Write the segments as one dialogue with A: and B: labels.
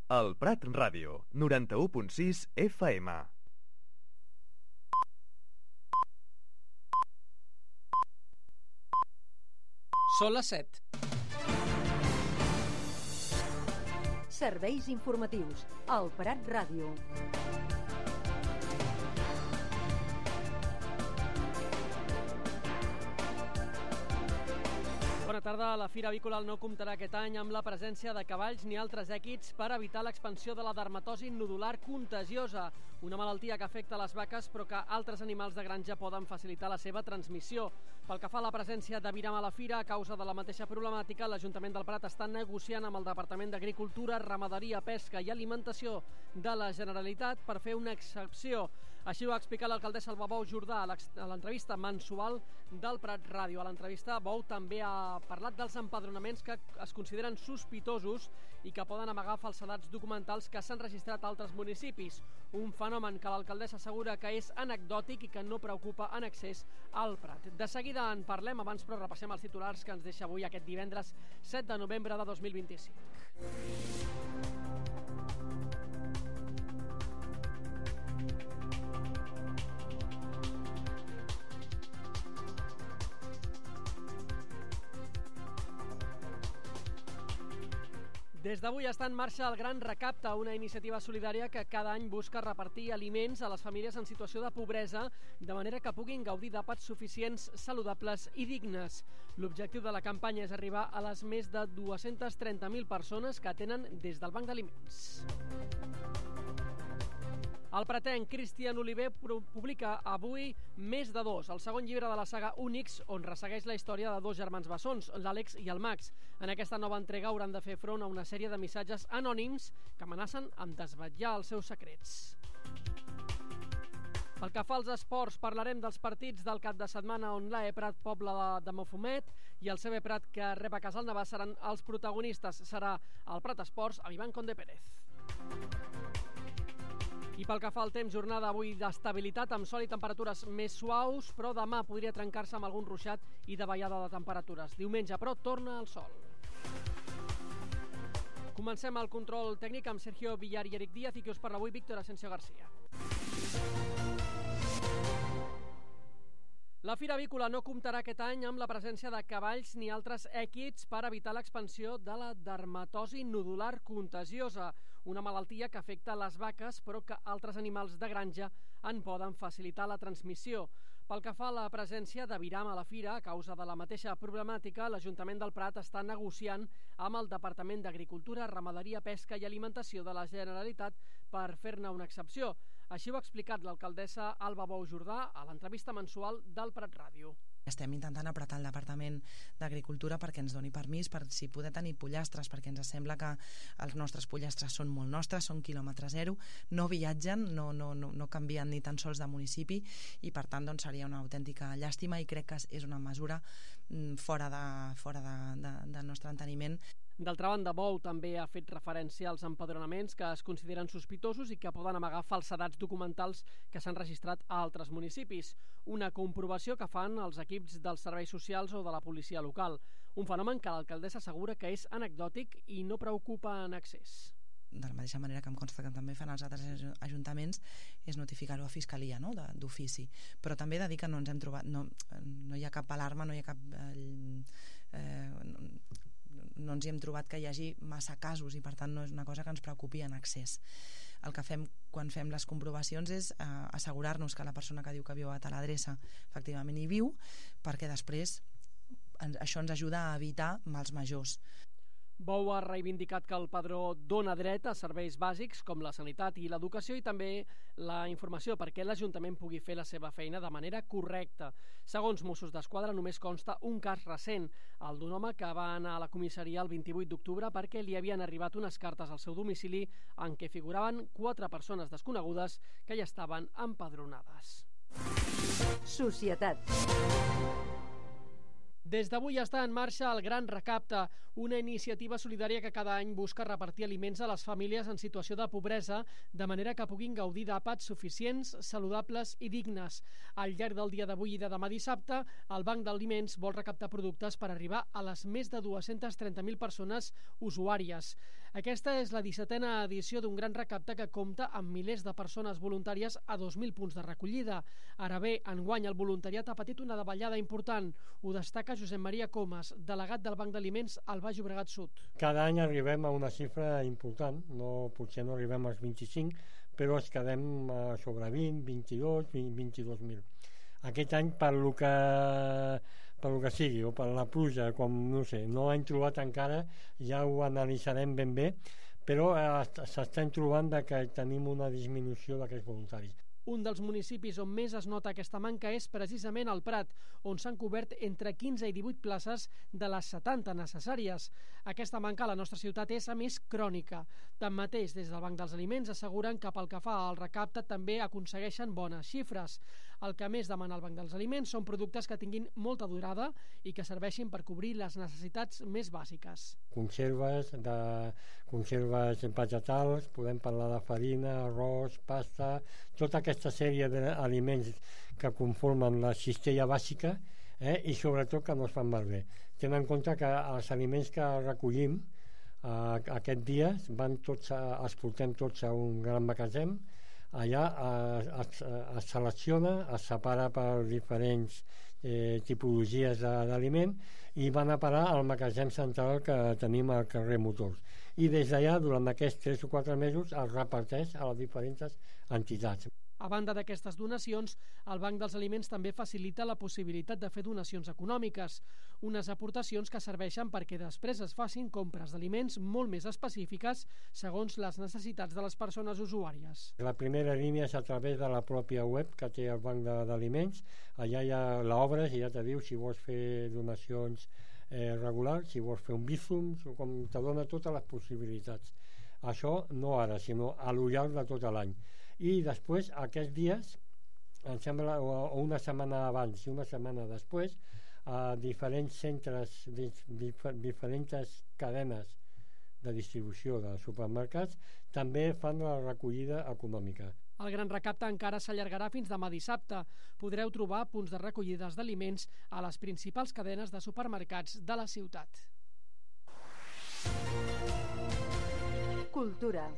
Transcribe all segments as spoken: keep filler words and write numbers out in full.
A: El Prat Ràdio, noranta-u punt sis F M.
B: Són les set.
C: Serveis informatius. El Prat Ràdio.
B: Bona tarda. La Fira Avícola no comptarà aquest any amb la presència de cavalls ni altres èquids per evitar l'expansió de la dermatosi nodular contagiosa, una malaltia que afecta les vaques però que altres animals de granja poden facilitar la seva transmissió. Pel que fa a la presència d'aviram a la Fira, a causa de la mateixa problemàtica, l'Ajuntament del Prat està negociant amb el Departament d'Agricultura, Ramaderia, Pesca i Alimentació de la Generalitat per fer una excepció. Així ho ha explicat l'alcaldessa Alba Bou Jordà a l'entrevista mensual del Prat Ràdio. A l'entrevista, Bou també ha parlat dels empadronaments que es consideren sospitosos i que poden amagar falsedats documentals que s'han registrat a altres municipis. Un fenomen que l'alcaldessa assegura que és anecdòtic i que no preocupa en excés al Prat. De seguida en parlem, abans però repassem els titulars que ens deixa avui aquest divendres set de novembre de dos mil vint-i-cinc. Des d'avui està en marxa el Gran Recapte, una iniciativa solidària que cada any busca repartir aliments a les famílies en situació de pobresa, de manera que puguin gaudir d'àpats suficients, saludables i dignes. L'objectiu de la campanya és arribar a les més de dues-centes trenta mil persones que atenen des del Banc d'Aliments. El pratenc Cristian Oliver publica avui Més de dos, el segon llibre de la saga Únix, on ressegueix la història de dos germans bessons, l'Àlex i el Max. En aquesta nova entrega hauran de fer front a una sèrie de missatges anònims que amenacen amb desvetllar els seus secrets. Pel que fa als esports, parlarem dels partits del cap de setmana on l'A E Prat Pobla de, de Mofumet i el C B Prat que rep a Casalnavàs seran els protagonistes. Serà el Prat Esports amb Ivan Conde Pérez. I pel que fa al temps, jornada avui d'estabilitat amb sol i temperatures més suaus, però demà podria trencar-se amb algun ruixat i davallada de temperatures. Diumenge, però, torna el sol. Comencem el control tècnic amb Sergio Villar i Eric Díaz i qui us parla avui, Víctor Asensio García. La Fira Avícola no comptarà aquest any amb la presència de cavalls ni altres èquids per evitar l'expansió de la dermatosi nodular contagiosa, una malaltia que afecta les vaques però que altres animals de granja en poden facilitar la transmissió. Pel que fa a la presència d'aviram a la Fira, a causa de la mateixa problemàtica, l'Ajuntament del Prat està negociant amb el Departament d'Agricultura, Ramaderia, Pesca i Alimentació de la Generalitat per fer-ne una excepció. Així ho ha explicat l'alcaldessa Alba Bou Jordà a l'entrevista mensual del Prat Ràdio.
D: Estem intentant apretar el Departament d'Agricultura perquè ens doni permís per si poder tenir pollastres, perquè ens sembla que els nostres pollastres són molt nostres, són quilòmetre zero, no viatgen, no, no, no, no canvien ni tan sols de municipi i per tant doncs, seria una autèntica llàstima i crec que és una mesura fora, de, fora de, de, del nostre enteniment.
B: D'altra banda, Bou també ha fet referència als empadronaments que es consideren sospitosos i que poden amagar falsedats documentals que s'han registrat a altres municipis. Una comprovació que fan els equips dels serveis socials o de la policia local. Un fenomen que l'alcaldessa assegura que és anecdòtic i no preocupa en excés.
D: De la mateixa manera que em consta que també fan els altres ajuntaments, és notificar-ho a Fiscalia, no? d'ofici. Però també de dir que no ens hem trobat, no, no hi ha cap alarma, no hi ha cap... Eh, no, no ens hi hem trobat que hi hagi massa casos i per tant no és una cosa que ens preocupi en excés. El que fem quan fem les comprovacions és eh, assegurar-nos que la persona que diu que viu a tal adreça efectivament hi viu, perquè després això ens ajuda a evitar mals majors.
B: Bou ha reivindicat que el padró dona dret a serveis bàsics com la sanitat i l'educació i també la informació perquè l'Ajuntament pugui fer la seva feina de manera correcta. Segons Mossos d'Esquadra, només consta un cas recent, el d'un home que va anar a la comissaria el vint-i-vuit d'octubre perquè li havien arribat unes cartes al seu domicili en què figuraven quatre persones desconegudes que hi estaven empadronades.
C: Societat.
B: Des d'avui està en marxa el Gran Recapte, una iniciativa solidària que cada any busca repartir aliments a les famílies en situació de pobresa, de manera que puguin gaudir d'àpats suficients, saludables i dignes. Al llarg del dia d'avui i de demà dissabte, el Banc d'Aliments vol recaptar productes per arribar a les més de dues-centes trenta mil persones usuàries. Aquesta és la dissetena edició d'un gran recapte que compta amb milers de persones voluntàries a dos mil punts de recollida. Ara bé, enguany el voluntariat ha patit una davallada important. Ho destaca Josep Maria Comas, delegat del Banc d'Aliments al Baix Llobregat Sud.
E: Cada any arribem a una xifra important, no, potser no arribem als vint-i-cinc, però es quedem sobre vint, vint-i-dos, vint-i-dos mil. Aquest any, per lo que, per lo que sigui, o per la pluja, com no sé, no hem trobat encara, ja ho analitzarem ben bé, però s'estan trobant que tenim una disminució d'aquests voluntaris.
B: Un dels municipis on més es nota aquesta manca és precisament el Prat, on s'han cobert entre quinze i divuit places de les setanta necessàries. Aquesta manca a la nostra ciutat és, a més, crònica. Tanmateix, des del Banc dels Aliments asseguren que pel que fa al recapte també aconsegueixen bones xifres. El que més demana el Banc dels Aliments són productes que tinguin molta durada i que serveixin per cobrir les necessitats més bàsiques.
E: Conserves, de, conserves vegetals, podem parlar de farina, arròs, pasta, tota aquesta sèrie d'aliments que conformen la cistella bàsica, eh, i sobretot que no es fan malbé. Tenen en compte que els aliments que recollim eh, aquest dia van tots a, els portem tots a un gran magatzem. Allà eh, es, es selecciona, es separa per diferents eh, tipologies d'aliment i van a parar al magatzem central que tenim al carrer Motors. I des d'allà, durant aquests tres o quatre mesos, es reparteix a les diferents entitats.
B: A banda d'aquestes donacions, el Banc dels Aliments també facilita la possibilitat de fer donacions econòmiques, unes aportacions que serveixen perquè després es facin compres d'aliments molt més específiques segons les necessitats de les persones usuàries.
E: La primera línia és a través de la pròpia web que té el Banc d'Aliments. Allà ja l'obres i ja te diu si vols fer donacions eh, regulars, si vols fer un Bizum, com te dona totes les possibilitats. Això no ara, sinó a lo llarg de tot l'any. I després, aquests dies, em sembla, o una setmana abans i una setmana després, a diferents centres, diferents cadenes de distribució de supermercats també fan la recollida econòmica.
B: El gran recapte encara s'allargarà fins demà dissabte. Podreu trobar punts de recollides d'aliments a les principals cadenes de supermercats de la ciutat.
C: Cultura.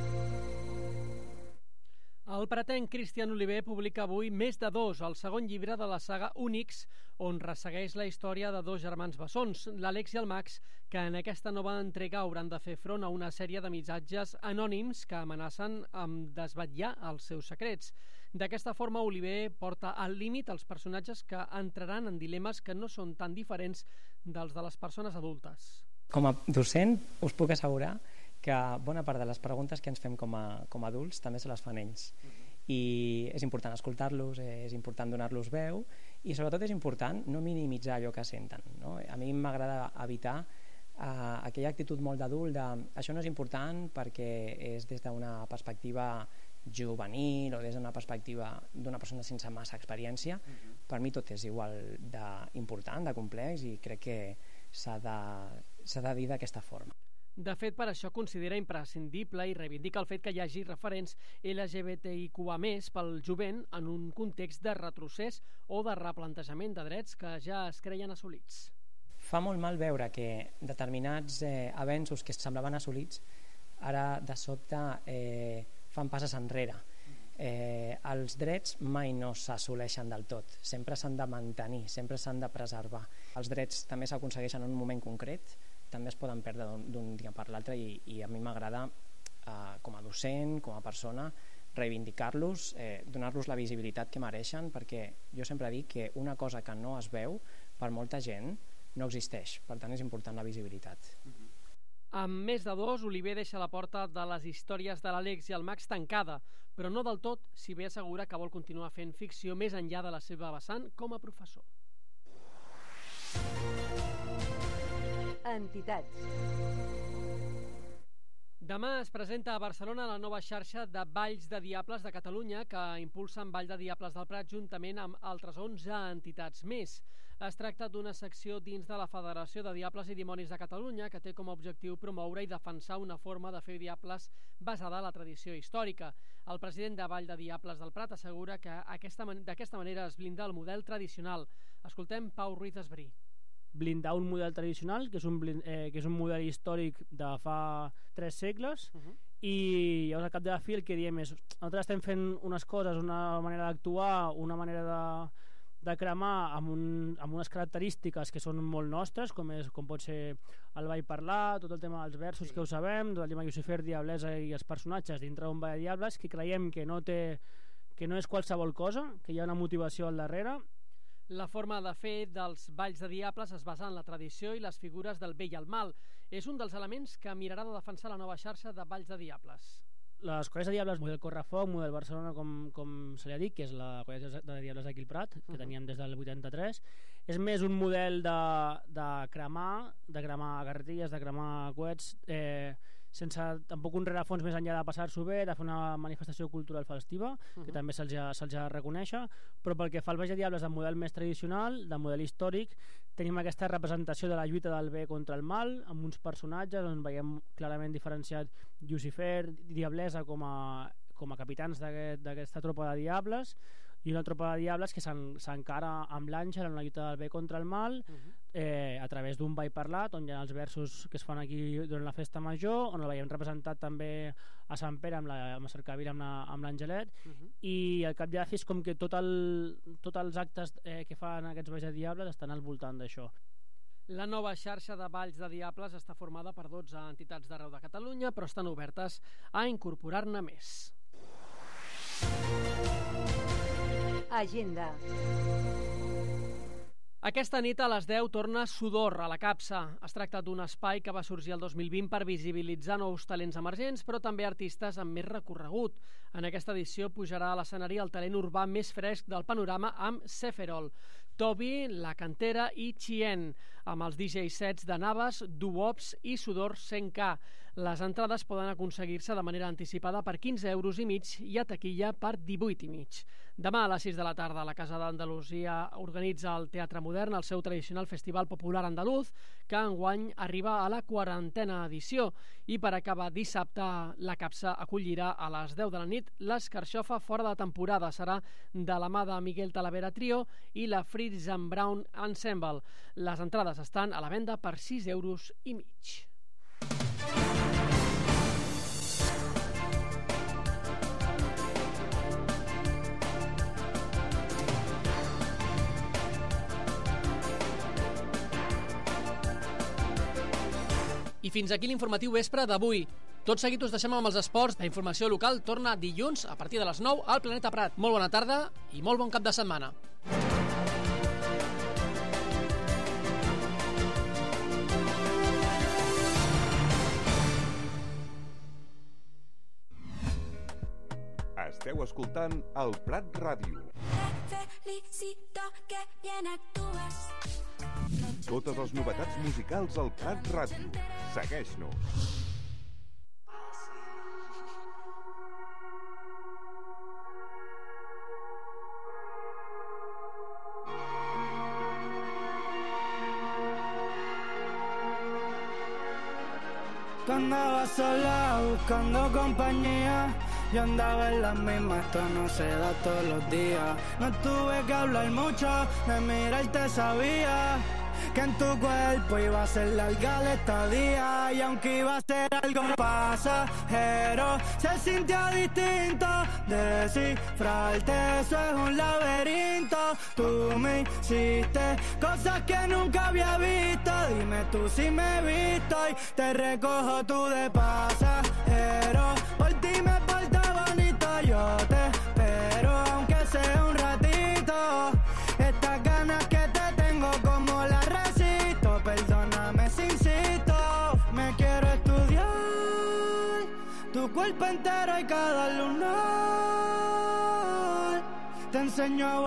B: El pratenc Cristian Oliver publica avui Més de dos, el segon llibre de la saga Únics, on ressegueix la història de dos germans bessons, l'Àlex i el Max, que en aquesta nova entrega hauran de fer front a una sèrie de missatges anònims que amenacen amb desvetllar els seus secrets. D'aquesta forma, Oliver porta al límit els personatges que entraran en dilemes que no són tan diferents dels de les persones adultes.
F: Com a docent, us puc assegurar que bona part de les preguntes que ens fem com a, com a adults també se les fan ells. I és important escoltar-los, és important donar-los veu i sobretot és important no minimitzar allò que senten, no? A mi m'agrada evitar uh, aquella actitud molt d'adult de això no és important perquè és des d'una perspectiva juvenil o des d'una perspectiva d'una persona sense massa experiència. Uh-huh. Per mi tot és igual d'important, de complex, i crec que s'ha de, s'ha de dir d'aquesta forma.
B: De fet, per això considera imprescindible i reivindica el fet que hi hagi referents L G B T I Q A més pel jovent en un context de retrocés o de replantejament de drets que ja es creien assolits.
F: Fa molt mal veure que determinats eh, avenços que semblaven assolits ara de sobte eh, fan passes enrere. Eh, els drets mai no s'assoleixen del tot, sempre s'han de mantenir, sempre s'han de preservar. Els drets també s'aconsegueixen en un moment concret, també es poden perdre d'un dia per l'altre i, i a mi m'agrada eh, com a docent, com a persona, reivindicar-los, eh, donar-los la visibilitat que mereixen, perquè jo sempre dic que una cosa que no es veu per molta gent no existeix, per tant és important la visibilitat.
B: Amb Més de dos, Oliver deixa la porta de les històries de l'Àlex i el Max tancada, però no del tot, si bé assegura que vol continuar fent ficció més enllà de la seva vessant com a professor.
C: Entitats.
B: Demà es presenta a Barcelona la nova xarxa de Balls de Diables de Catalunya que impulsen Ball de Diables del Prat juntament amb altres onze entitats més. Es tracta d'una secció dins de la Federació de Diables i Dimonis de Catalunya que té com a objectiu promoure i defensar una forma de fer diables basada en la tradició històrica. El president de Ball de Diables del Prat assegura que d'aquesta manera es blinda el model tradicional. Escoltem Pau Ruiz Esbrí.
G: blindar un model tradicional, que és un, blind, eh, que és un model històric de fa tres segles, uh-huh. i llavors al cap de la fi el que diem és nosaltres estem fent unes coses, una manera d'actuar, una manera de, de cremar amb, un, amb unes característiques que són molt nostres, com, és, com pot ser el ball parlar, tot el tema dels versos, sí. que ho sabem, tot el tema Llucifer, Diablesa i els personatges dintre d'un ball de diables, que creiem que no té, que no és qualsevol cosa, que hi ha una motivació al darrere.
B: La forma de fer dels balls de diables es basa en la tradició i les figures del bé i el mal. És un dels elements que mirarà de defensar la nova xarxa de balls de diables.
G: Les colles de diables, model Correfoc, model Barcelona, com, com se li ha dit, que és la colla de diables d'aquí al Prat, que uh-huh. teníem des del vuitanta-tres, és més un model de, de cremar, de cremar garretilles, de cremar coets, eh, sense tampoc un rerefons més enllà de passar-s'ho bé, de fer una manifestació cultural festiva, uh-huh. que també se'ls ha, se'ls ha de reconèixer, però pel que fa al Baix de Diables de model més tradicional, de model històric, tenim aquesta representació de la lluita del bé contra el mal, amb uns personatges on veiem clarament diferenciat Llucifer, Diablesa com a, com a capitans d'aquesta tropa de diables, i una tropa de diables que s'encara amb l'Àngel en la lluita del bé contra el mal, uh-huh. eh, a través d'un ball parlat, on hi ha els versos que es fan aquí durant la festa major, on el veiem representat també a Sant Pere amb la, amb la cercavila amb l'Angelet, uh-huh. i al cap de la fi és com que tot el, tots els actes eh, que fan aquests balls de diables estan al voltant d'això.
B: La nova xarxa de balls de diables està formada per dotze entitats d'arreu de Catalunya, però estan obertes a incorporar-ne més.
C: Agenda.
B: Aquesta nit a les deu torna Sudor a la Capsa. Es tracta d'un espai que va sorgir el dos mil vint per visibilitzar nous talents emergents, però també artistes amb més recorregut. En aquesta edició pujarà a l'escenari el talent urbà més fresc del panorama amb Seferol, Toby, La Cantera i Chien, amb els D J sets de Navas, Duops i Sudor cent K. Les entrades poden aconseguir-se de manera anticipada per quinze euros i mig i a taquilla per divuit i mig. Demà a les sis de la tarda la Casa d'Andalusia organitza el Teatre Modern, el seu tradicional festival popular andaluz, que enguany arriba a la quarantena edició. I per acabar dissabte, la Capsa acollirà a les deu de la nit l'Escarxofa fora de temporada. Serà de la mà de Miguel Talavera Trio i la Fritz and Brown Ensemble. Les entrades estan a la venda per sis euros i mig. I fins aquí l'informatiu vespre d'avui. Tot seguit us deixem amb els esports. La informació local torna dilluns a partir de les nou al Planeta Prat. Molt bona tarda i molt bon cap de setmana.
A: Esteu escoltant el Prat Ràdio.
H: Felicito que bien actúas.
A: Totes les novetats musicals al Prat Ràdio. Segueix-nos.
I: Tú andabas sola buscando compañía, yo andaba en las mismas, esto no se da todos los días. No tuve que hablar mucho, de mirarte sabía que en tu cuerpo iba a ser larga la estadía. Y aunque iba a ser algo pasajero, se sintió distinto. Descifrarte, eso es un laberinto. Tú me hiciste cosas que nunca había visto. Dime tú si me he visto y te recojo tú de pasajero. Por ti me porto bonito, yo te espero aunque sea un ratito. Estas ganas que te tengo como la resisto. Perdóname si insisto, me quiero estudiar tu cuerpo entero y cada lunar. Te enseño a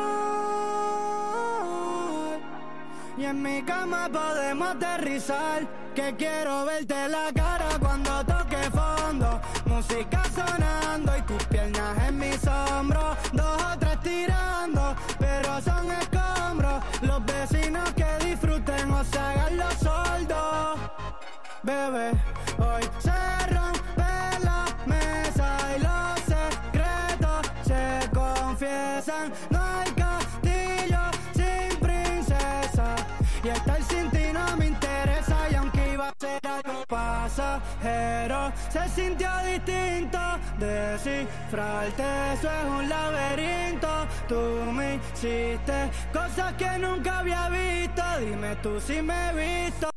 I: volar y en mi cama podemos aterrizar. Que quiero verte la cara cuando toque fondo. Música sonando y tus piernas en mis hombros. Dos o tres tirando, pero son escombros. Los vecinos que disfruten o se hagan los sordos. Bebé, hoy se rompe la mesa y los secretos se confiesan. No hay castillo sin princesa y está el pasajero se sintió distinto. Descifrarte, eso es un laberinto. Tú me hiciste cosas que nunca había visto. Dime tú si me he visto